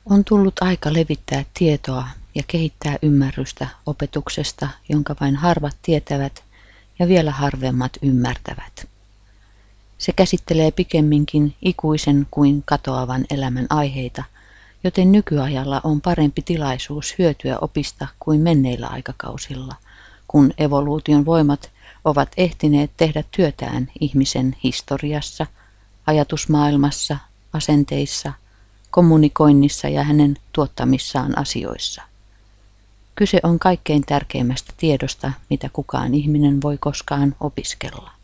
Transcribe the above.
On tullut aika levittää tietoa ja kehittää ymmärrystä opetuksesta, jonka vain harvat tietävät ja vielä harvemmat ymmärtävät. Se käsittelee pikemminkin ikuisen kuin katoavan elämän aiheita, joten nykyajalla on parempi tilaisuus hyötyä opista kuin menneillä aikakausilla, kun evoluution voimat ovat ehtineet tehdä työtään ihmisen historiassa, ajatusmaailmassa, asenteissa, kommunikoinnissa ja hänen tuottamissaan asioissa. Kyse on kaikkein tärkeimmästä tiedosta, mitä kukaan ihminen voi koskaan opiskella.